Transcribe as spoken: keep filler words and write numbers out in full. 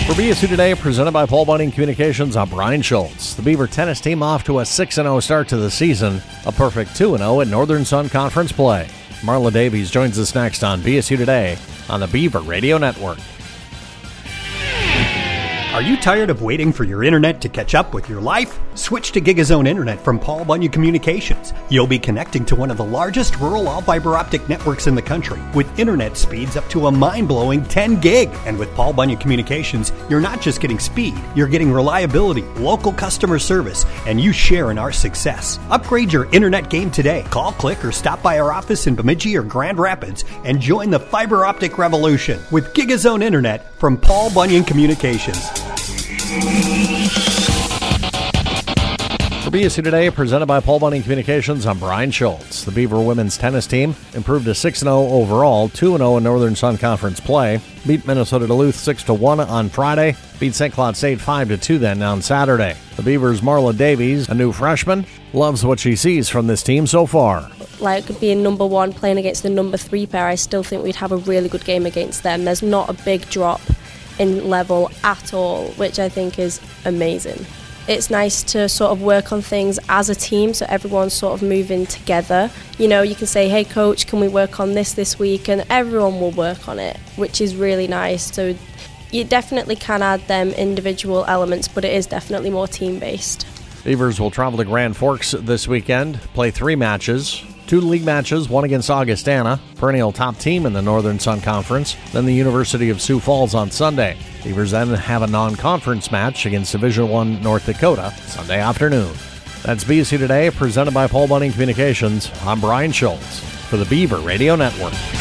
For B S U Today, presented by Paul Bunyan Communications, I'm Brian Schultz. The Beaver tennis team off to a six and oh start to the season, a perfect two and oh at Northern Sun Conference play. Marla Davies joins us next on B S U Today on the Beaver Radio Network. Are you tired of waiting for your internet to catch up with your life? Switch to GigaZone Internet from Paul Bunyan Communications. You'll be connecting to one of the largest rural all-fiber optic networks in the country with internet speeds up to a mind-blowing ten gig. And with Paul Bunyan Communications, you're not just getting speed, you're getting reliability, local customer service, and you share in our success. Upgrade your internet game today. Call, click, or stop by our office in Bemidji or Grand Rapids and join the fiber optic revolution with GigaZone Internet from Paul Bunyan Communications. For B S U Today, presented by Paul Bunyan Communications, I'm Brian Schultz. The Beaver women's tennis team improved to six and oh overall, two and oh in Northern Sun Conference play. Beat Minnesota Duluth six to one on Friday. Beat Saint Cloud State five to two then on Saturday. The Beavers' Marla Davies, a new freshman, loves what she sees from this team so far. Like being number one, playing against the number three pair, I still think we'd have a really good game against them. There's not a big drop in level at all, which I think is amazing. It's nice to sort of work on things as a team, so everyone's sort of moving together. You know, you can say, hey coach, can we work on this this week? And everyone will work on it, which is really nice. So you definitely can add them individual elements, but it is definitely more team-based. Beavers will travel to Grand Forks this weekend, play three matches. Two league matches, one against Augustana, perennial top team in the Northern Sun Conference, then the University of Sioux Falls on Sunday. Beavers then have a non-conference match against Division one North Dakota Sunday afternoon. That's B S U Today, presented by Paul Bunyan Communications. I'm Brian Schultz for the Beaver Radio Network.